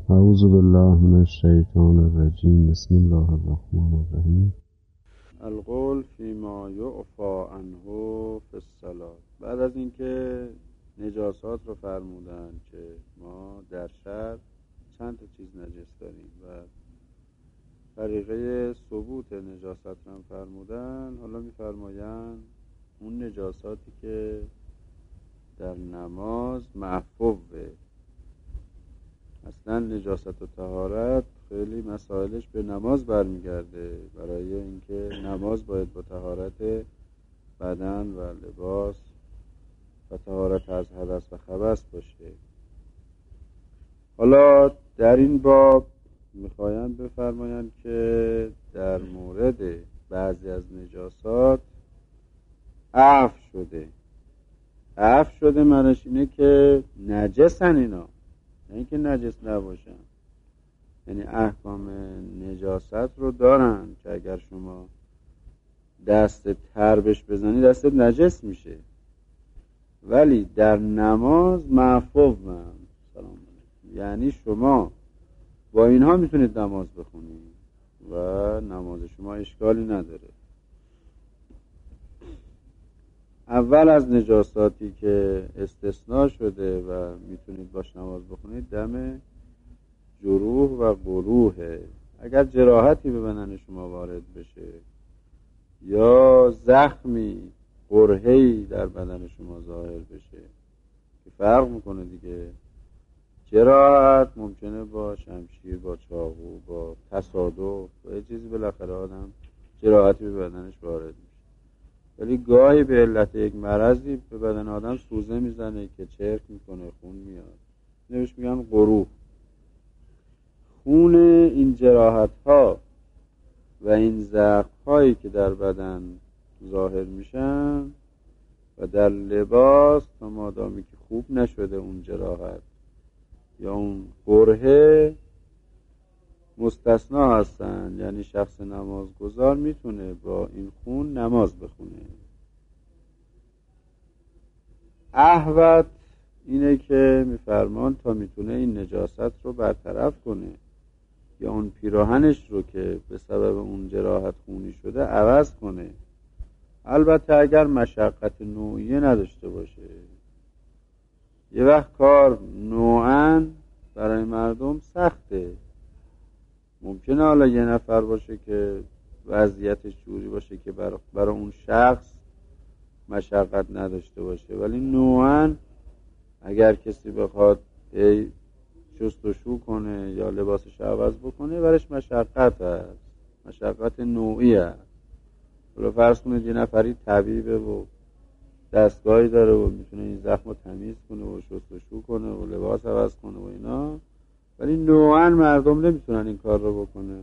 اعوذ بالله من الشیطان الرجیم. بسم الله الرحمن الرحیم. القول فیما یعفی عنه فی الصلاة. بعد از اینکه نجاسات رو فرمودن که ما در شرع چند تا چیز نجس داریم و طریقه ثبوت نجاست هم فرمودن، حالا میفرمایند اون نجاساتی که در نماز محفوظه. اصلا نجاست و طهارت خیلی مسائلش به نماز برمیگرده، برای اینکه نماز باید با طهارت بدن و لباس و طهارت از حدث و خبث باشه. حالا در این باب میخوایم بفرمایند که در مورد بعضی از نجاسات عفو شده معنیش اینه که نجسن اینا، نه اینکه نجس نباشن. یعنی احکام نجاست رو دارن که اگر شما دست تر بهش بزنی دستت نجس میشه، ولی در نماز معفو من سلام علیکم. یعنی شما با اینها میتونید نماز بخونید و نماز شما اشکالی نداره. اول از نجاساتی که استثناء شده و میتونید باش نماز بخونید دم جروح و قروحه. اگر جراحتی به بدن شما وارد بشه یا زخمی قرحه‌ای در بدن شما ظاهر بشه، که فرق میکنه دیگه. جراحت ممکنه با شمشیر، با چاقو، با تصادف، با یه چیزی بالاخره آدم جراحتی به بدنش وارد میشه، ولی گاهی به علت یک مرضی به بدن آدم سوزه میزنه که چرک میکنه، خون میاد، نمیش میگن قروح. خون این جراحت ها و این زخم هایی که در بدن ظاهر میشن و در لباس تا مادامی که خوب نشده اون جراحت یا اون قرحه مستثنا هستن. یعنی شخص نمازگزار میتونه با این خون نماز بخونه. احوط اینه که میفرمان تا میتونه این نجاست رو برطرف کنه یا اون پیراهنش رو که به سبب اون جراحت خونی شده عوض کنه، البته اگر مشقت نوعیه نداشته باشه. یه وقت کار نوعاً برای مردم سخته، ممکنه حالا یه نفر باشه که وضعیتش جوری باشه که برای اون شخص مشقت نداشته باشه، ولی نوعاً اگر کسی بخواد شستشو کنه یا لباسش عوض بکنه برش مشقت هست، مشقت نوعی هست. حالا فرض کنید یه نفری طبیبه و دستگاهی داره و میتونه این زخم رو تمیز کنه و شستشو کنه و لباس عوض کنه و اینا، ولی نوعاً مردم نمیتونن این کار رو بکنه.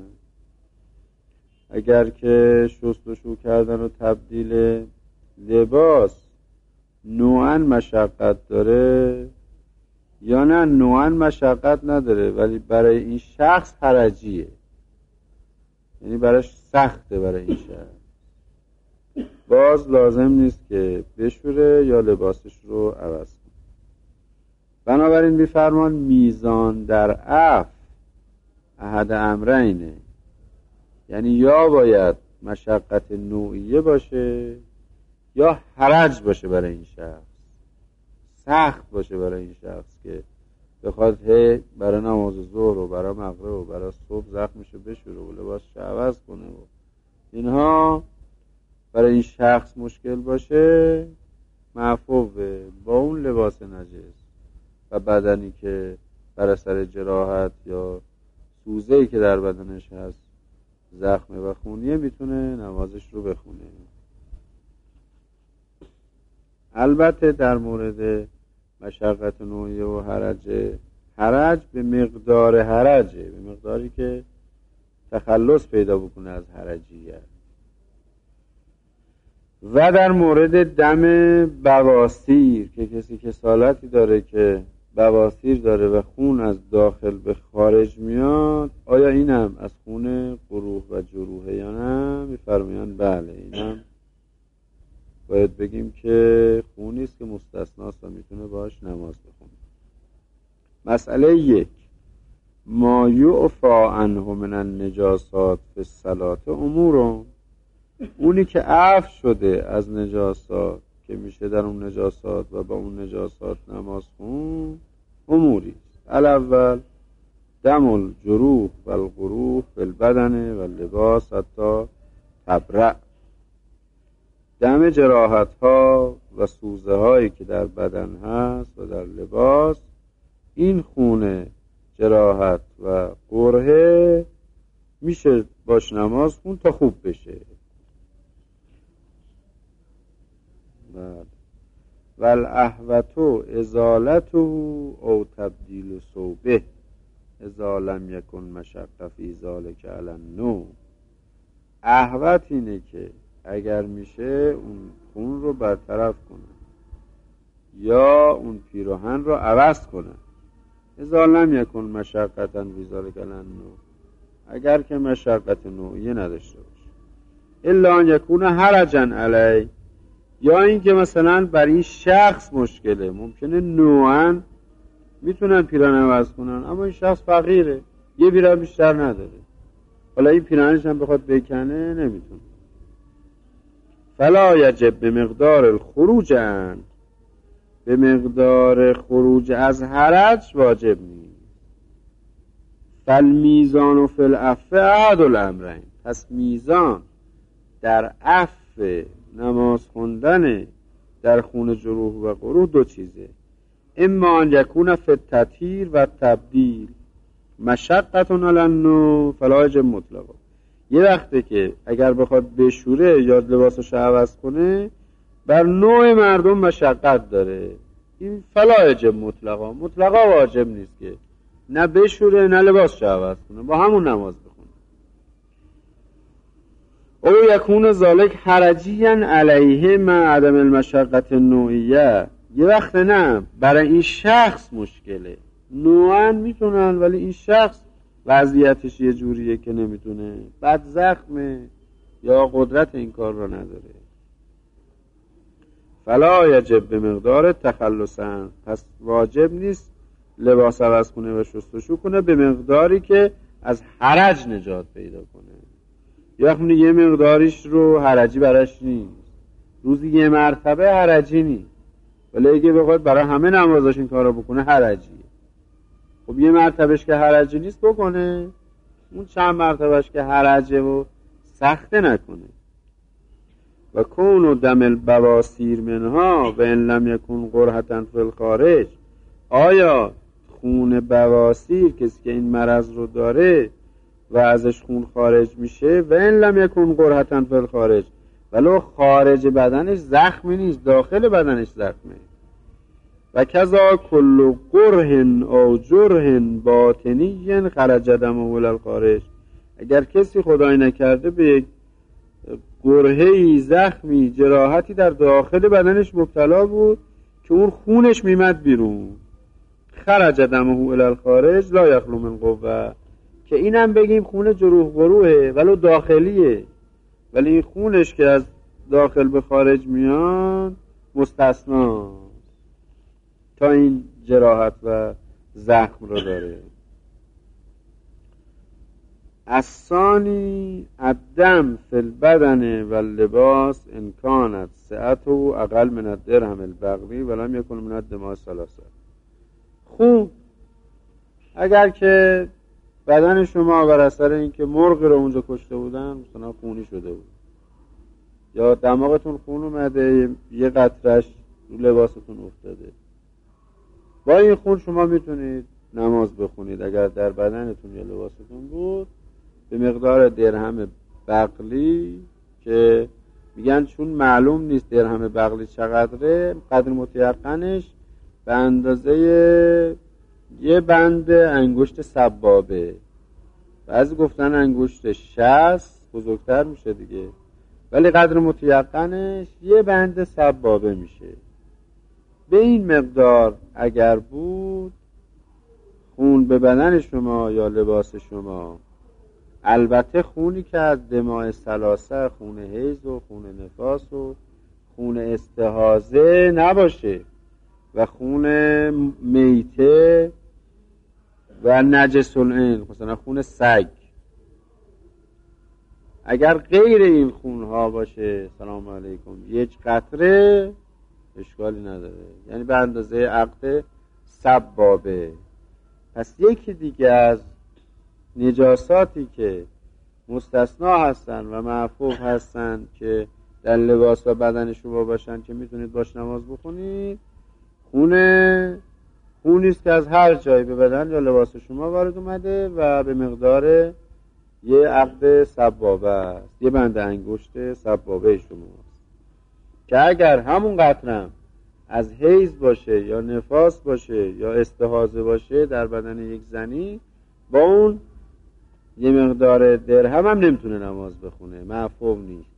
اگر که شستشو کردن و تبدیل لباس نوعاً مشقت داره یا نه نوعاً مشقت نداره ولی برای این شخص حرجیه، یعنی براش سخته، برای این شخص باز لازم نیست که بشوره یا لباسش رو عوض کنه. بنابراین میفرمان میزان در عفو احد امرینه، یعنی یا باید مشقت نوعیه باشه یا حرج باشه برای این شخص، سخت باشه برای این شخص که بخواد برای نماز ظهر و برای مغرب و برای صبح زخمشو بشوره و لباسش عوض کنه و اینها برای این شخص مشکل باشه، معفوه با اون لباس نجس و بدنی که بر اثر جراحت یا سوزه‌ای که در بدنش هست زخمه و خونیه میتونه نمازش رو بخونه. البته در مورد مشقت نوعیه و حرج به مقدار حرجه، به مقداری که تخلص پیدا بکنه از حرجیت. و در مورد دم بواسیر که کسی کسالتی داره که بواسیر داره و خون از داخل به خارج میاد، آیا اینم از خون قروح و جروحه یا نه؟ میفرمایند بله، اینم باید بگیم که خونی است که مستثناست و میتونه باش نماز بخونه. مسئله 1، ما یعفی عنه من النجاسات فی الصلاة امور، اونی که عفو شده از نجاسات که میشه در اون نجاسات و با اون نجاسات نماز خون، اموری الاول دم الجروح و القروح فی البدن و اللباس حتی تبرأ، دم جراحت ها و سوزه هایی که در بدن هست و در لباس، این خون جراحت و قرحه میشه باش نماز خون تا خوب بشه. و الاحوط ازالته او تبدیل ثوبه اذا لم یکن مشقه فی ذلک علی النوم، احوط اینه که اگر میشه اون خون رو برطرف کنه یا اون پیراهن رو عوض کنه، اذا لم یکن مشقه فی ذلک علی النوم، اگر که مشقت نوعیه نداشته باشه، الا ان یکون حرجا علی، یا این که مثلا برای این شخص مشکله، ممکنه نوعا میتونن پیراهن عوض کنن اما این شخص فقیره، یه پیراهن بیشتر نداره، حالا این پیراهنش هم بخواد بکنه نمیتونه، فلا یجب به مقدار الخروج عنه، به مقدار خروج از حرج واجب نیست. فالمیزان و فی العفو احد الامرین، پس میزان در عفو نماز خوندن در خون جروح و قروح دو چیزه، اما ان یکون فی التطهیر و تبدیل مشقت علی النوم فلا یجب مطلقا، یه وقته که اگر بخواد بشوره یا لباسش عوض کنه بر نوع مردم مشقت داره، این فلا یجب مطلقا، مطلقا واجب نیست که نه بشوره نه لباسش عوض کنه، با همون نماز بخونه. او یکون ذالک حرجیاً علیه مع عدم المشقت النوعیه، یه وقت نه برای این شخص مشکله، نوعاً میتونن ولی این شخص وضعیتش یه جوریه که نمیتونه، بد زخمه یا قدرت این کار رو نداره، فلا یجب به مقدار تخلصاً، پس واجب نیست لباس عوض کنه و شستشو کنه به مقداری که از حرج نجات پیدا کنه، یه مقداریش رو حرجی براش نیست، روزی یه مرتبه حرجی نیست، ولی اگه بخواد برای همه نمازاش این کار رو بکنه حرجیه. خب یه مرتبهش که حرجی نیست بکنه، اون چند مرتبهش که حرجه و سخته نکنه. و کون و دم البواسیر منها و ان لم یکن قرحة فی الخارج، آیا خون بواسیر کسی که این مرض رو داره و ازش خون خارج میشه، و ان لم یکن قرحة فی الخارج، ولو خارج بدنش زخمی نیست داخل بدنش زخمه، و کذا کل قرح او جرح باطنی خرج دمه الی الخارج، اگر کسی خدای نکرده به یک قرحه‌ای زخمی جراحتی در داخل بدنش مبتلا بود که اون خونش میمد بیرون، خرج دمه الی الخارج لا یخلو من قوه، که اینم بگیم خون جروح قروحه ولو داخلیه، ولی این خونش که از داخل به خارج میان مستثنا تا این جراحت و زخم رو داره. الثانی الدم فی البدن و اللباس ان کانت سعته اقل من الدرهم البغلی ولم یکن من الدماء الثلاثه، خون اگر که بدن شما بر اثر اینکه مرغ رو اونجا کشته بودن مثلا خونی شده بود، یا دماغتون خون اومده یه قطرش رو لباستون افتاده، با این خون شما میتونید نماز بخونید اگر در بدنتون یا لباستون بود، به مقدار درهم بغلی که میگن چون معلوم نیست درهم بغلی چقدره، قدر متیقنش به اندازه یه بند انگشت سبابه، بعضی گفتن انگشت 60 بزرگتر میشه دیگه، ولی قدر متیقنش یه بند سبابه میشه. به این مقدار اگر بود خون به بدن شما یا لباس شما، البته خونی که از دماء ثلاثه، خون حیض و خون نفاس و خون استحاضه نباشه و خون میته و نجس العین، مثلا خون سگ، اگر غیر این خونها باشه سلام علیکم یک قطره اشکالی نداره، یعنی به اندازه عقد سبابه. پس یکی دیگه از نجاساتی که مستثنا هستن و معفوف هستن که در لباس و بدن شما باشن که میتونید باش نماز بخونید، خونیست که از هر جایی به بدن یا لباس شما وارد اومده و به مقدار یه عقد سبابه است، یه بند انگشت سبابه شماست، که اگر همون قطرم از حیض باشه یا نفاس باشه یا استحاضه باشه در بدن یک زنی، با اون یه مقدار درهم هم نمیتونه نماز بخونه، معفوف نیست.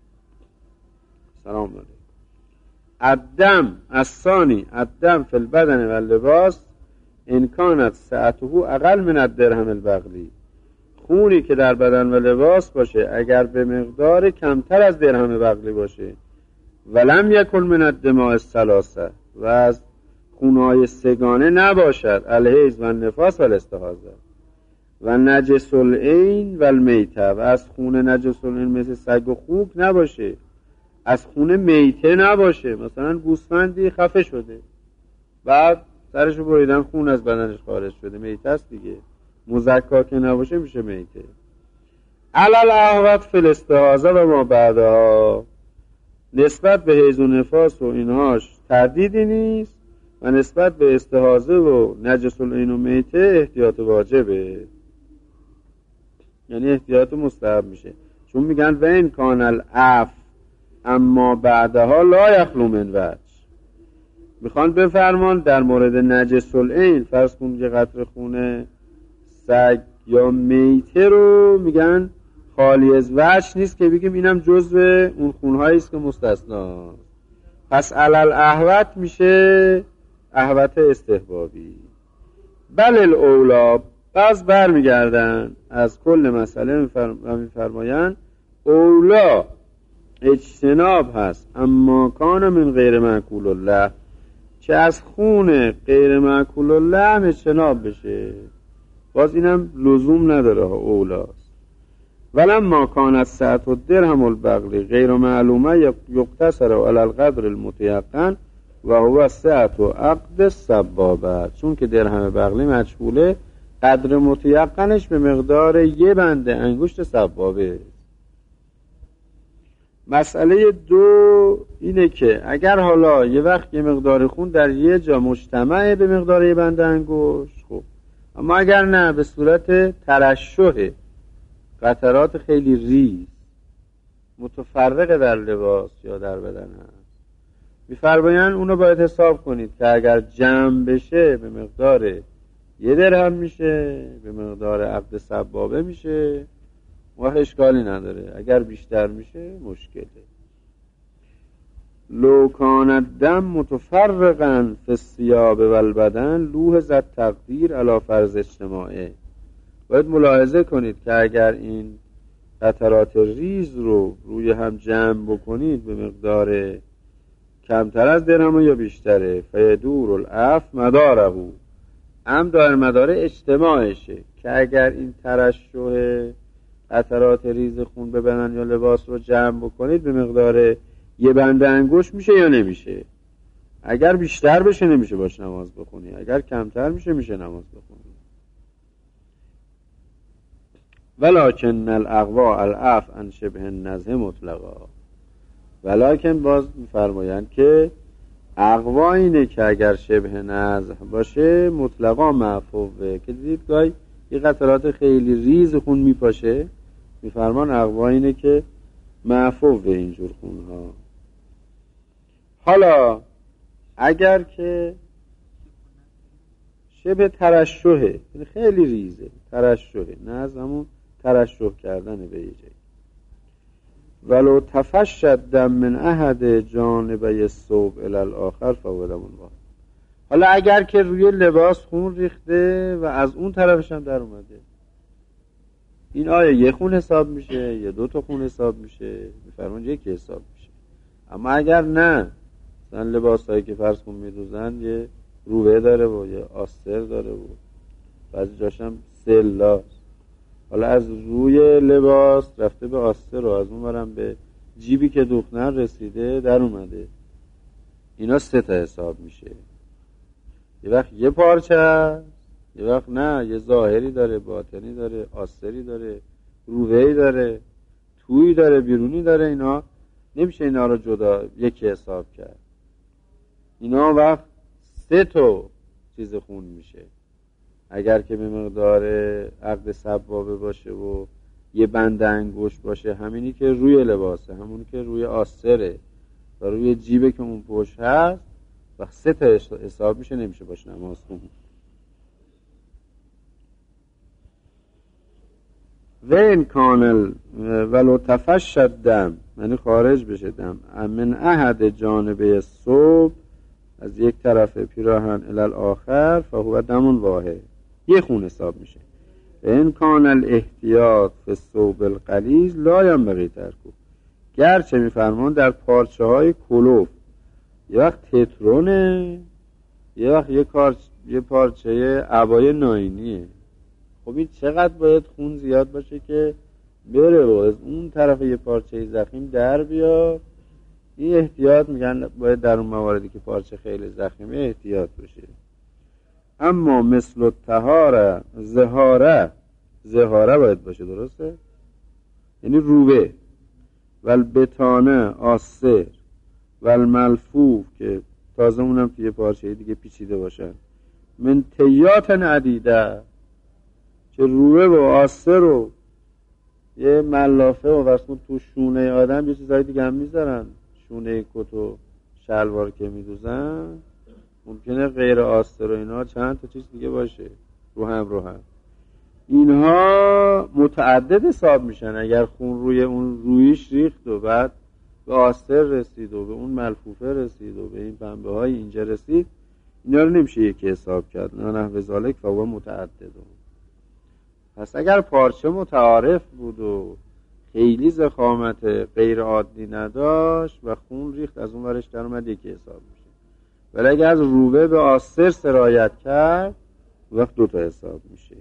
سلام علیکم. الدم الثانی الدم فی البدن و اللباس ان کانت سعته اقل من الدرهم البغلی، خونی که در بدن و لباس باشه اگر به مقدار کمتر از درهم بغلی باشه، ولم یکن من الدماء الثلاثه، و از خونهای سگانه نباشد، الحیض و النفاس و الاستحاضه، و نجس العین و المیته، و از خون نجس العین مثل سگ و خوک نباشه، از خون میته نباشه، مثلا گوسفندی خفه شده بعد سرشو بریدن خون از بدنش خارج شده، میته است دیگه، مزکا که نباشه میشه میته. علل احوت فی الاستحاضه و ما بعدها، نسبت به حیض و نفاس و اینهاش تردیدی نیست و نسبت به استحاضه و نجس العین و میته احتیاط واجبه، یعنی احتیاط مستحب میشه، چون میگن و این کان العف اما بعدها لا یخلو من وجه. میخوان بفرمان در مورد نجس العین، فرض کن که قطره خون سگ یا میته رو میگن خالی از وجه نیست که بگیم اینم جزو اون خونهایی است که مستثنا، پس علل احوت میشه احوت استحبابی. بل الاولا، باز برمیگردن از کل مسئله میفرمایند اولا اجتناب هست، اما کان من غیر مأکول الله، چه از خون غیر مأکول الله هم اجتناب بشه، باز اینم لزوم نداره، اولاست. ولما کانت ساعت الدرهم البغلی غیر معلومه یقتصر علی القدر المتیقن و هو ساعت و عقد سبابه، چون که درهم بغلی مجهوله، قدر متیقنش به مقدار یه بند انگشت سبابه. مسئله دو اینه که اگر حالا یه وقت یه مقدار خون در یه جا مجتمعه به مقدار یه بند انگشت، خب، اما اگر نه به صورت ترشح قطرات خیلی ریز متفرق در لباس یا در بدن هست، می‌فرمایند اونو باید حساب کنید که اگر جمع بشه به مقدار یه درهم میشه، به مقدار عقد سبابه میشه، و اشکالی نداره، اگر بیشتر میشه مشکله. لو کان الدم متفرقا فی الثياب و البدن لوحظ التقدیر علی فرض اجتماعه، باید ملاحظه کنید که اگر این قطرات ریز رو روی هم جمع بکنید به مقدار کمتر از درهم یا بیشتره، فیدور العف مداره، هم دار مدار اجتماعشه، که اگر این ترشح قطرات ریز خون به بدن یا لباس رو جمع بکنید به مقدار یه بند انگشت میشه یا نمیشه، اگر بیشتر بشه نمیشه باش نماز بخونی، اگر کمتر میشه میشه نماز بخونی. ولکن الاقوا العف عن شبه النزه مطلقا، ولکن باز میفرمایند که اقوا اینه که اگر شبه نزه باشه مطلقا معفوه، که دیدید گاهی یه قطرات خیلی ریز خون میپاشه، میفرمان اقوا اینه که معفوه اینجور خونها. حالا اگر که شبه ترشحه، خیلی ریزه، ترشحه، نه از همون ترشح کردن به یه جایی، ولو تفشد دم من احد جانبه الثوب الی الاخر فهو دم واحد. حالا اگر که روی لباس خون ریخته و از اون طرفش هم در اومده، این آیا یه خون حساب میشه یا دو تا خون حساب میشه؟ میفرمان یکی حساب میشه. اما اگر نه، مثلا لباس هایی که فرض کن میدوزن یه روبه داره و یه آستر داره و بعضی جاشم سلاست. حالا از روی لباس رفته به آستر رو، از اون برم به جیبی که دوخنر رسیده در اومده. اینا 3 تا حساب میشه. یه وقت یه پارچه هست، یه وقت نه، یه ظاهری داره، باطنی داره، آستری داره، روحی داره، تویی داره، بیرونی داره. اینا نمیشه اینا رو جدا یکی حساب کرد. اینا وقت 3 تا چیز خون میشه. اگر که به مقدار عقد سبابه باشه و یه بند انگشت باشه، همینی که روی لباسه، همونی که روی آستره و روی جیبه که اون پشت هست، و 3 تا حساب میشه، نمیشه باشه نماز خون. و این کانل ولو تفشد دم، یعنی خارج بشه دم من احد جانبه صبح، از یک طرف پیراهن الال آخر، فهو دم واحد، یه خون حساب میشه. و این کانل احتیاط فی صوب القلیز لا ینبغی ترکو، گرچه میفرمان در پارچه های کلوف، یه وقت تترونه، یه وقت یه پارچه عبای ناینیه. خب این چقدر باید خون زیاد باشه که بره و از اون طرف یه پارچه زخیم در بیاد. این احتیاط میگن باید در اون مواردی که پارچه خیلی زخیمه احتیاط بشه. اما مثل طهاره زهاره باید باشه، درسته؟ یعنی روبه و البتانه آسر و الملفوف، که تازه اونم توی پارچه دیگه پیچیده باشن، من تیات عدیده، که روبه و آسر و یه ملافه و واسمون تو شونه آدم یه چیزایی دیگه هم میذارن، شونه کت و شلوار که میدوزن، ممکنه غیر آستر و اینا چند تا چیز دیگه باشه رو هم. اینها متعدد حساب میشن. اگر خون روی اون رویش ریخت و بعد به آستر رسید و به اون ملفوفه رسید و به این پنبه های اینجا رسید، اینا رو نمیشه یکی حساب کرد. نه نحو ذالک فهو متعدد. پس اگر پارچه متعارف بود و خیلی ضخامت غیر عادی نداشت و خون ریخت، از اون ورش در اومد یکی حساب میشه. ولی اگر از روبه به آستر سرایت کرد، وقت 2 تا حساب میشه.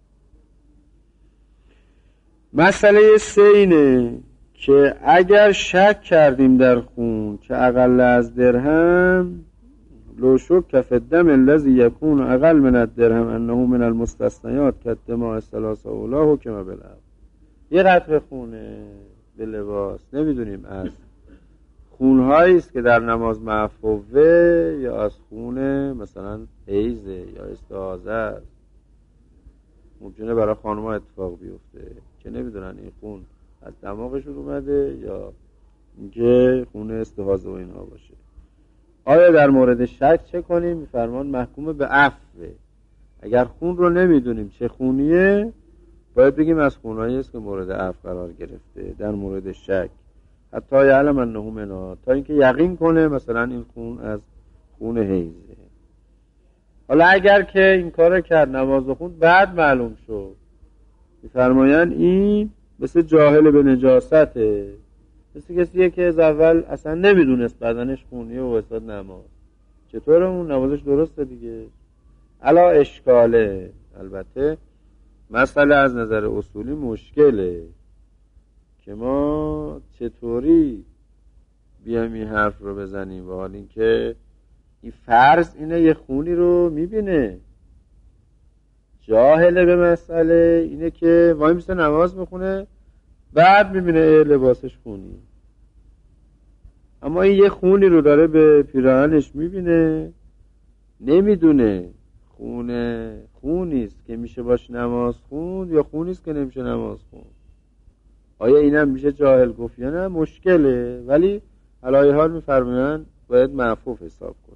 مسئله 3 اینه که اگر شک کردیم در خون که اقل از درهم، لو شک فی الدم الذی یکون اقل من الدرهم انه من المستثنیات کالدماء الثلاثه اولا حکم بالعفو. یه قطره خونه به لباس نمیدونیم از خونهایی است که در نماز معفوه یا از خون مثلا حیضه یا استحاضه است. ممکنه برای خانم‌ها اتفاق بیفته که نمیدونن این خون از دماغشون اومده یا اینکه خون استحاضه و اینها باشه. آیا در مورد شک چه کنیم؟ میفرمان محکوم به عفوه. اگر خون رو نمیدونیم چه خونیه، باید بگیم از خونهایی است که مورد عفو قرار گرفته. در مورد شک حتی یعلم انه منها، تا اینکه یقین کنه مثلا این خون از خون حیضه. حالا اگر که این کار کرد نماز خوند بعد معلوم شد، میفرمایند این مثل جاهل به نجاسته، مثل کسیه که از اول اصلا نمیدونست بدنش خونیه و وسط نماز. چطور اون نمازش درسته دیگه؟ علا اشکاله. البته مسئله از نظر اصولی مشکله که ما چطوری بیایم این حرف رو بزنیم، و حال این که این فرض اینه یه خونی رو میبینه، جاهله به مسئله اینه که وای میسته نماز میخونه بعد میبینه لباسش خونی. اما این یه خونی رو داره به پیراهنش میبینه، نمیدونه خونیست که میشه باش نماز خوند یا خونیست که نمیشه نماز خوند. آیا اینم میشه جاهل گفت یا نه؟ مشکله، ولی علای حال میفرمایند باید معفوف حساب کنه.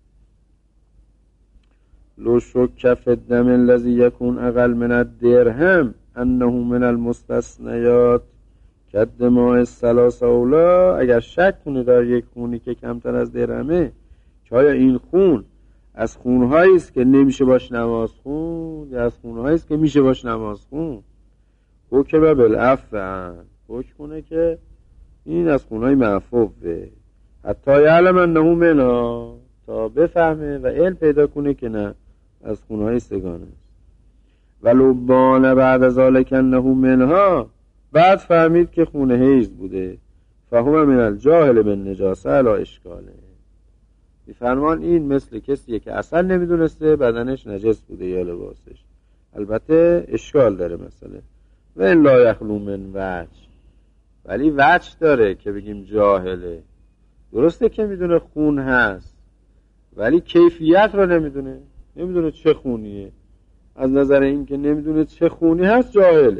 لو شک فی الدم الذی یکون اقل من الدرهم انه من المستثنیات کالدماء الثلاثه اولا، اگر شک کنه در یک خونی که کمتر از درهمه که آیا این خون از خونهایی است که نمیشه باش نماز خوند یا از خونهایی است که میشه باش نماز خوند، حکم بالعفو، حکم کنه که این از خونهای معفوه، حتی یعلم انه منها، تا بفهمه و علم پیدا کنه که نه از خونهای سگانه است. ولو بان بعد ذلک انه منها، بعد فهمید که خون حیض بوده، فهو من الجاهل بالنجاسه علی اشکاله. میفرمان این مثل کسیه که اصلا نمیدونسته بدنش نجس بوده یا لباسش، البته اشکال داره مسئله. و این لا یخلو من وجه، ولی وجه داره که بگیم جاهله. درسته که میدونه خون هست ولی کیفیت رو نمیدونه چه خونیه. از نظر این که نمیدونه چه خونی هست جاهله.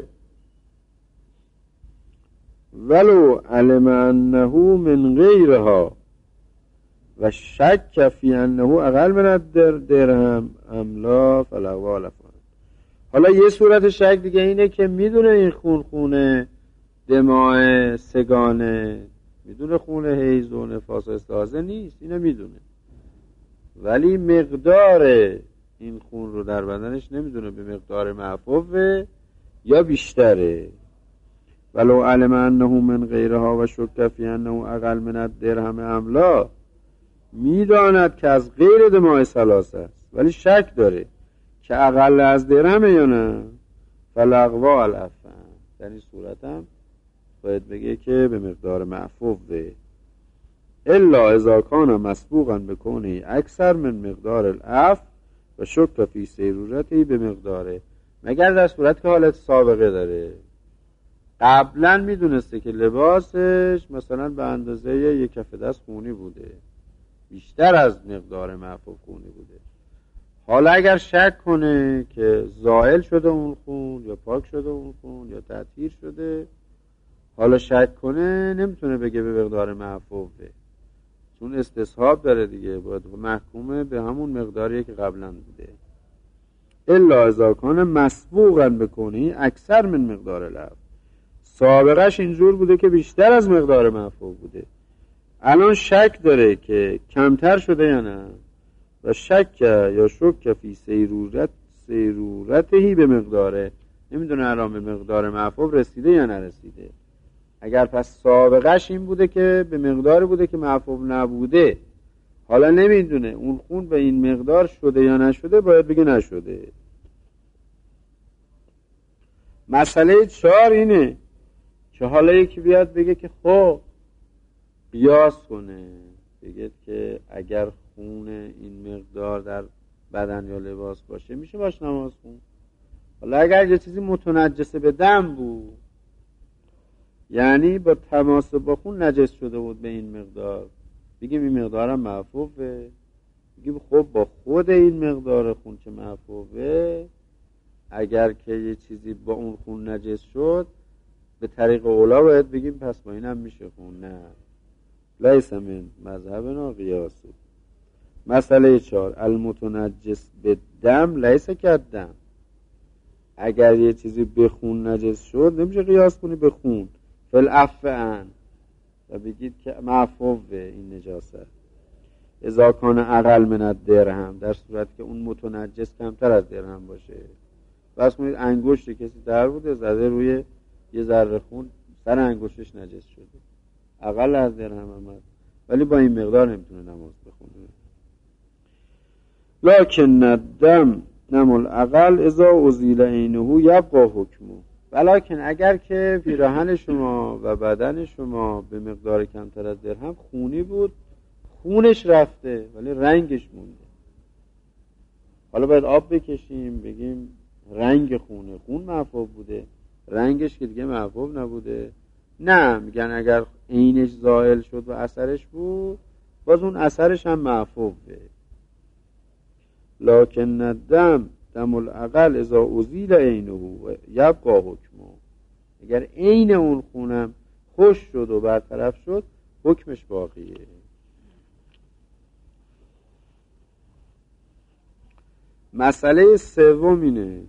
ولو علم انه من غیرها و شک فی انه اقل من الدرهم املا فلهو لفظ. حالا یه صورت شک دیگه اینه که میدونه این خونه دماء سگانه، میدونه خون حیض و نفاس و استحاضه نیست، اینو میدونه، ولی مقدار این خون رو در بدنش نمیدونه به مقدار معفوه یا بیشتره. ولو علم انه من غیرها و شک فی انه اقل من الدرهم املا، میداند که از غیر دماء ثلاثه است ولی شک داره که اقل از درهم یا نه، فلغوا الافن، در این صورت هم باید بگه که به مقدار معفوه. الا اذا کان مسبوقا بکنه اکثر من مقدار العفو و شک فی سیرورتی به مقداره، مگر در صورت که حالت سابقه داره، قبلا میدونسته که لباسش مثلا به اندازه یک کف دست خونی بوده، بیشتر از مقدار معفو خونی بوده. حالا اگر شک کنه که زائل شده اون خون یا پاک شده اون خون یا تطهیر شده، حالا شک کنه نمیتونه بگه به مقدار معفوه، چون استصحاب داره دیگه، باید محکومه به همون مقداری که قبلا بوده. الا اذا کان مسبوقا بکنی اکثر من مقدار العفو، سابقش اینجور بوده که بیشتر از مقدار معفو بوده، الان شک داره که کمتر شده یا نه، و شک یا شک فی سیرورتهی به مقداره، نمیدونه الان به مقدار معفو رسیده یا نرسیده. اگر پس سابقش این بوده که به مقدار بوده که معفو نبوده، حالا نمیدونه اون خون به این مقدار شده یا نشده، باید بگه نشده. مسئله 4 اینه که حالا یکی بیاد بگه که خب قیاس کنه، بگه که اگر خون این مقدار در بدن یا لباس باشه میشه باش نماز خون. حالا اگر یه چیزی متنجسه به دم بود، یعنی با تماس با خون نجس شده بود به این مقدار، بگیم این مقدارم معفوه، بگیم خب با خود این مقدار خون که معفوه، اگر که یه چیزی با اون خون نجس شد به طریق اولا باید بگیم پس با اینم میشه خون. نه، لیس من مذهبنا قیاس. مسئله 4 المتنجس به دم لیس کالدم، اگر یه چیزی به خون نجس شد نمیشه قیاس کنی به خون فالعفو عن و بگید که معفوه این نجاست. اذا کان اقل من الدرهم، در صورت که اون متنجس کمتر از درهم باشه. بس کنید انگشت کسی در بوده زده روی یه ذره خون، سر انگشتش نجس شده، اقل از درهم هم، ولی با این مقدار نمیتونه نماز بخونه. لکن الدم نم الاقل اذا ازیل عینه یبقى حکمه، ولکن اگر که پیراهن شما و بدن شما به مقدار کمتر از درهم خونی بود، خونش رفته ولی رنگش مونده، حالا باید آب بکشیم بگیم رنگ خونه، خون معفو بوده، رنگش که دیگه معفو نبوده؟ نه، میگن اگر عینش زائل شد و اثرش بود، باز اون اثرش هم معفوه. لکن الدم دم الاقل اذا ازیل عینه یبقى حکمه، اگر عین اون خونم خوش شد و برطرف شد حکمش باقیه. مسئله 3 اینه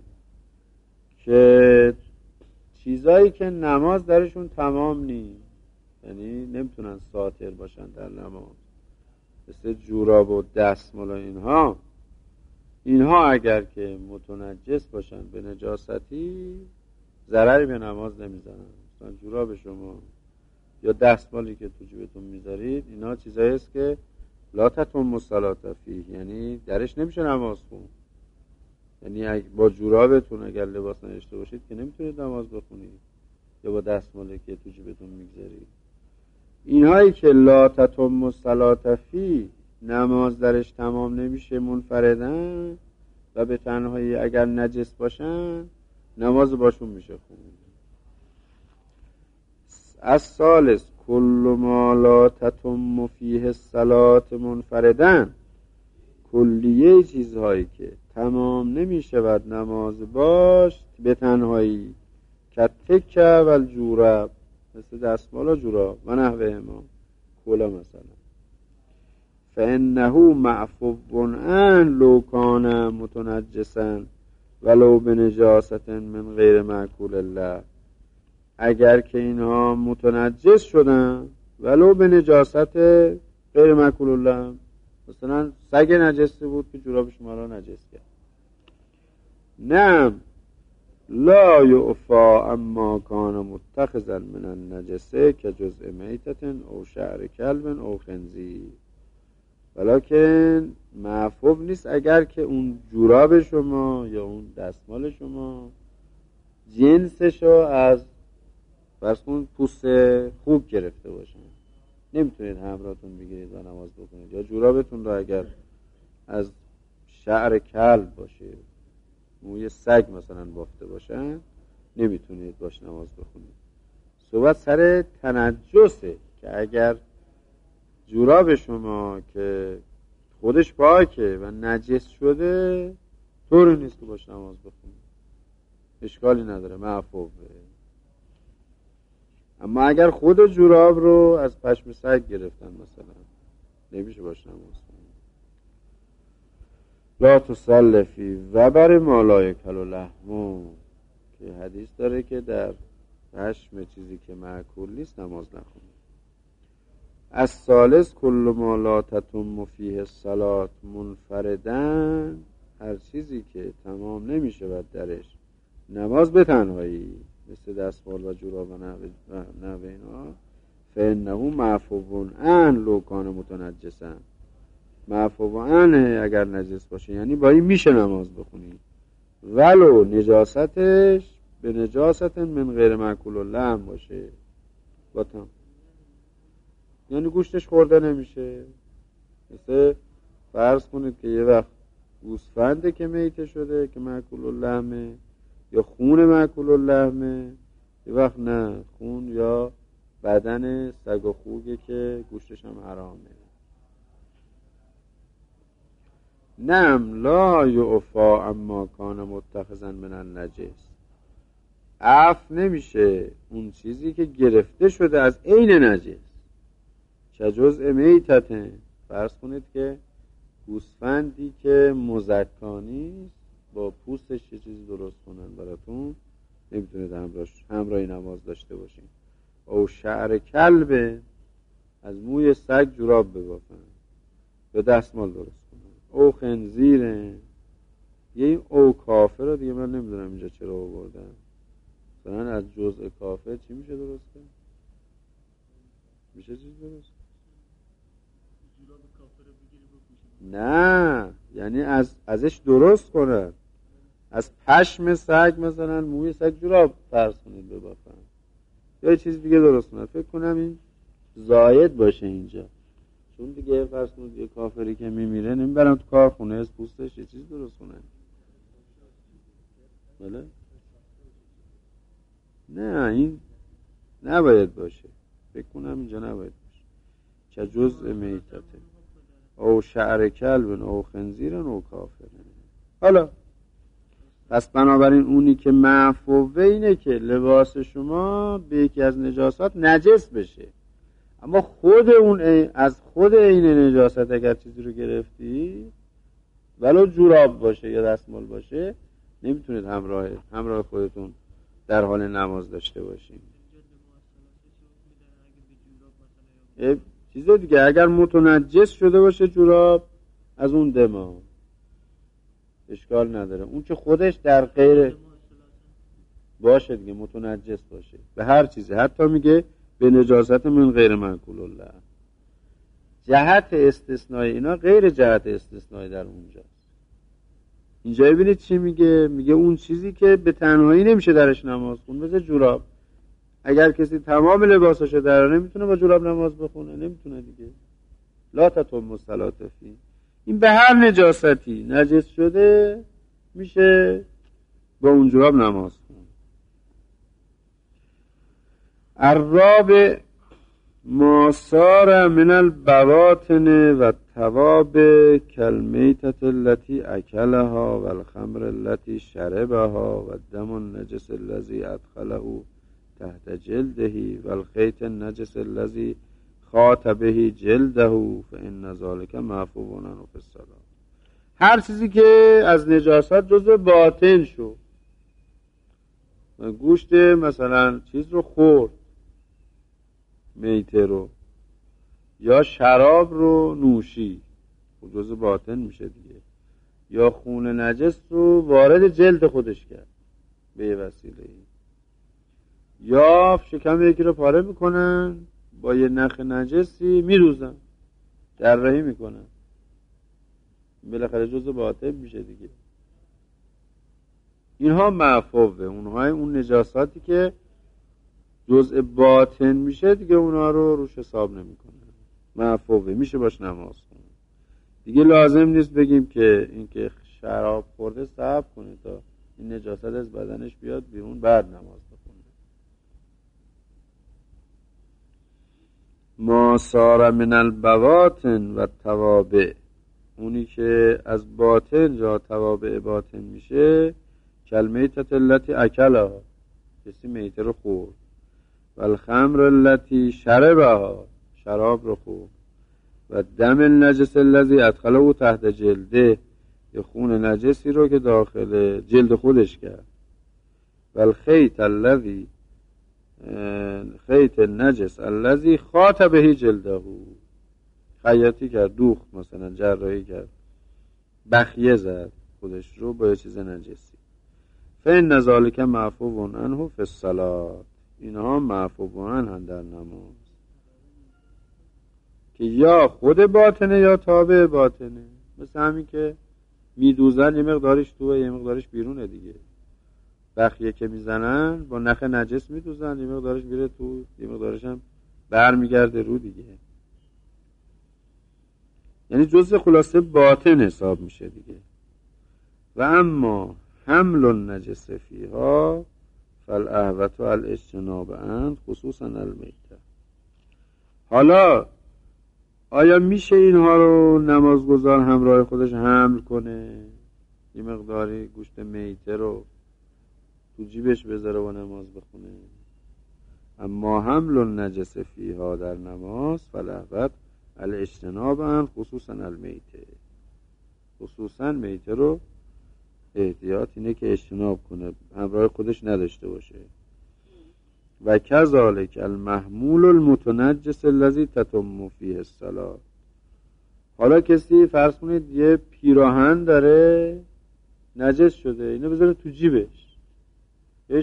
که چیزایی که نماز درشون تمام نیست، یعنی نمیتونن ساتر باشن در نماز، مثل جوراب و دستمال و اینها اگر که متنجس باشن به نجاستی ضرری به نماز نمیزنن. مثلا جوراب شما یا دستمالی که تو جیبتون میذارید، اینا چیزایی است که لا تتم الصلاة فیه، یعنی درش نمیشه نماز خون. یعنی با جورابتون اگر لباس نداشته باشید که نمیتونید نماز بخونید، یا با دستماله که تو جیبتون میگذارید. اینهایی که لا تتم الصلاة فی، نماز درش تمام نمیشه منفردن و به تنهایی اگر نجس باشن نماز باشون میشه خوند. الثالث کل ما لا تتم فیه الصلاة منفردن، کلیه چیزهایی که تمام نمیشود نماز باش به تنهایی، کتک و الجورب، مثل دستمال و جوراب و نحوه ما کلا مثلا، فانه معفو عنه لو کان متنجسا ولو بنجاست من غیر معقول الله، اگر که اینها متنجس شدن ولو به نجاست غیر معقول الله، مثلا سگ نجسی بود که جوراب شما را نجس کرد، نه لا یعفا اما کان متخذا من النجسه که جزء میتت او شعر کلب او خنزیر، ولیکن معفو نیست اگر که اون جوراب شما یا اون دستمال شما جنسشو از فرسون پوست خوب گرفته باشن، نمیتونید همراهتون بگیرید و نماز بکنید، یا جورابتون رو اگر از شعر کلب باشه، موی سگ مثلا بافته باشن، نمیتونید باش نماز بخونید. صحبت سر تنجسه که اگر جوراب شما که خودش پاکه و نجس شده طوری نیست که باش نماز بخونید، اشکالی نداره، معفوه. اما اگر خود جوراب رو از پشم سگ گرفتن مثلا، نمیشه باش نماز بخونید. لا تصلی فی وبر ما لا یکل لحمه، که حدیث داره که در پشم چیزی که مأکول نیست نماز نخونید. الثالث کل ما لا تتم فیه الصلاة منفردن، هر چیزی که تمام نمیشه و درش نماز به تنهایی، مثل دستمال و جوراب و نحوه اینا، فانه معفو عنه لو کان متنجسا، معفو عنه اگر نجس باشه، یعنی با این میشه نماز بخونی ولو نجاستش به نجاست من غیر معقول اللحم باشه، باتم یعنی گوشتش خورده نمیشه. مثل فرض کنید که یه وقت گوسفنده که میته شده که معقول اللحمه، یا خون معقول اللحمه، یه وقت نه خون یا بدن سگ و خوگه که گوشتش هم حرامه. نم لا یعفا اما کان متخذا من النجس، عفو نمیشه اون چیزی که گرفته شده از عین نجس، چه جزء میتته. فرض کنید که گوسفندی که مزکانی با پوستش یه چیزی درست کنن براتون، نمیتونید همراهی نماز داشته باشین. او شعر کلبه، از موی سگ جوراب ببافن به دستمال درست کنن. او خنزیره، یه او کافر رو دیگه من نمیدونم اینجا چرا آوردن، مثلا از جزء کافر چی میشه درست کنن؟ میشه چیز درست؟ نه، یعنی ازش درست کنن، از پشم سگ مثلا موی سگ جوراب فرض کنید ببافن، یا چیز دیگه درست کنن. فکر کنم این زاید باشه اینجا، چون دیگه فرض کنید یه کافری که میمیره نمیبرن تو کارخونه از پوستش یه چیز درست کنن، بله؟ نه، این نباید باشه، فکر کنم اینجا نباید باشه. چه جزء میتته او شعر کلب او خنزیر او کافر. حالا پس بنابراین اونی که معفوه اینه که لباس شما به یکی از نجاسات نجس بشه، اما خود اون از خود این نجاست اگر چیزی رو گرفتی ولو جوراب باشه یا دستمال باشه، نمیتونید همراه خودتون در حال نماز داشته باشید. چیز دیگه اگر متنجس شده باشه جوراب از اون دما اشکال نداره، اون که خودش در غیر باشه دیگه متنجس باشه به هر چیزی، حتی میگه به نجاست من غیر معقول الله. جهت استثنای اینا غیر جهت استثنای در اونجاست. اینجا ببینید چی میگه. میگه اون چیزی که به تنهایی نمیشه درش نماز خون، مثل جوراب. اگر کسی تمام لباساشو دراره نمیتونه با جوراب نماز بخونه، نمیتونه دیگه. لا تتم الصلاة فی، این به هر نجاستی نجس شده میشه با اون جوراب نماز خون. الرابع ما صار من البواطن و التواب کالمیتة التي اکلها و الخمر التي شربها و الدم النجس الذي ادخله تحت جلده و الخيط النجس الذي خاط به جلده فإن ذلك معفو عنه في الصلاة. هر چیزی که از نجاست جزء باطن شو، گوشت مثلا چیز رو خورد، میته رو، یا شراب رو نوشی، جزء باطن میشه دیگه، یا خون نجس رو وارد جلد خودش کرد به یه وسیله ای، یا شکم یکی رو پاره میکنن با یه نخ نجسی میروزن، جراحی میکنن، بالاخره جزء باطن میشه دیگه. اینها معفوه، اونها اون نجاساتی که جزء باطن میشه دیگه اونها رو روش حساب نمیکنه، معفوه، میشه باش نماز کنه دیگه. لازم نیست بگیم که این که شراب خورده صبر کنه تا این نجاست از بدنش بیاد بیرون بعد نماز بخونه. ما صار من البواطن و التوابع، اونی که از باطن یا توابع باطن میشه، کالمیتة التي اکلها، کسی میته رو خورد، و الخمر التي شربها، شراب رو خورد، و دم النجس الذي ادخله تحت جلده، یه خون نجسی رو که داخل جلد خودش کرد، و الخيط الذي خيط النجس الذي خاط به جلده، خیاطی کرد، دوخت مثلا، جراحی کرد، بخیه زد خودش رو با یه چیز نجسی. فإن ذلك معفو عنه في الصلاة، اینها معفو عنه در نماز، که یا خود باطنه یا تابع باطنه. مثل همین که میدوزن یه مقدارش توه یه مقدارش بیرونه دیگه. بخیه که میزنن با نخ نجس میدوزن، یه مقدارش میره تو یه مقدارش هم برمیگرده رو دیگه. یعنی جزء خلاصه باطن حساب میشه دیگه. و اما حمل النجس فیها فالاحوط الاجتناب عنه خصوصا المیته. حالا آیا میشه اینها رو نمازگزار همراه خودش حمل کنه؟ یه مقداری گوشت میته رو تو جیبش بذاره و نماز بخونه؟ اما حمل النجس فیها در نماز فالاحوط الاجتناب عنه خصوصا المیته، خصوصا میته رو احتیاط اینه که اجتناب کنه، همراه خودش نداشته باشه. و کذالک المحمول المتنجس الذی تتم فیه الصلاة. حالا کسی فرض کنید یه پیراهن داره نجس شده، اینو بذاره تو جیبش، یه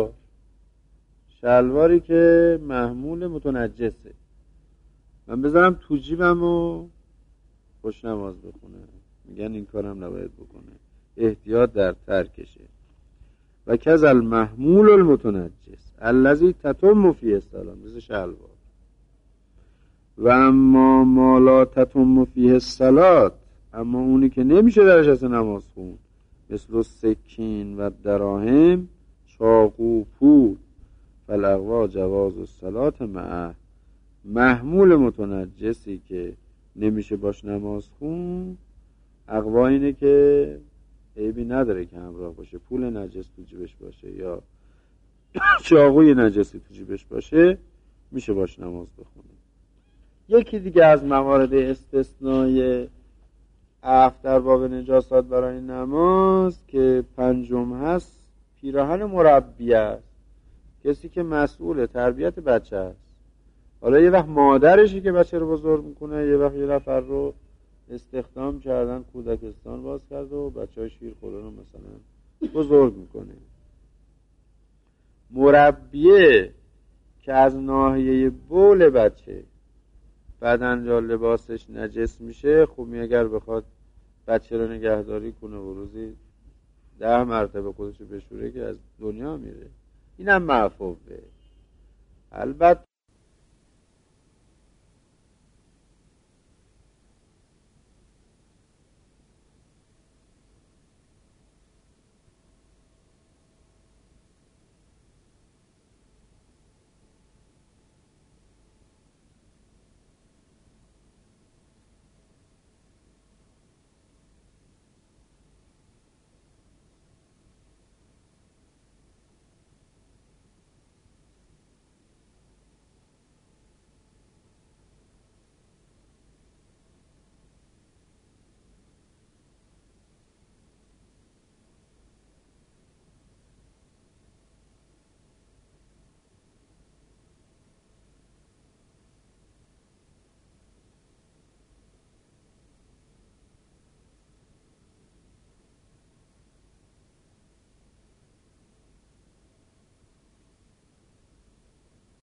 شلواری که محمول متنجسه، من بذارم تو جیبم و خوش نماز بخونه، میگن این کارم نباید بکنه، احتیاط در ترکشه. و کذا المحمول المتنجس الذی تتم فیه الصلاة، مثل شلوار. و اما ما لا تتم فیه الصلاة، اما اونی که نمیشه درش اصلا نماز خون، مثل سکین و دراهم، چاقو، پول، فالاقوا جواز الصلاة معه. محمول متنجسی که نمیشه باش نماز خون، اقوا اینه که عیبی نداره که همراه باشه، پول نجس تو جیبش باشه یا چاقوی نجسی تو جیبش باشه، میشه باش نماز بخونه. یکی دیگه از موارد استثنای عفو در باب نجاسات برای نماز که پنجم هست، پیراهن مربی است، کسی که مسئول تربیت بچه است. حالا یه وقت مادرشی که بچه رو بزرگ میکنه، یه وقت یه نفر رو استخدام کردن کودکستان باز کرده و بچه های شیر خورده رو مثلا بزرگ میکنه. مربیه که از ناحیه بول بچه بدن یا لباسش نجس میشه، خب اگر بخواد بچه رو نگهداری کنه و روزی 10 مرتبه خودشو بشوره که از دنیا میره، اینم معفوه. البته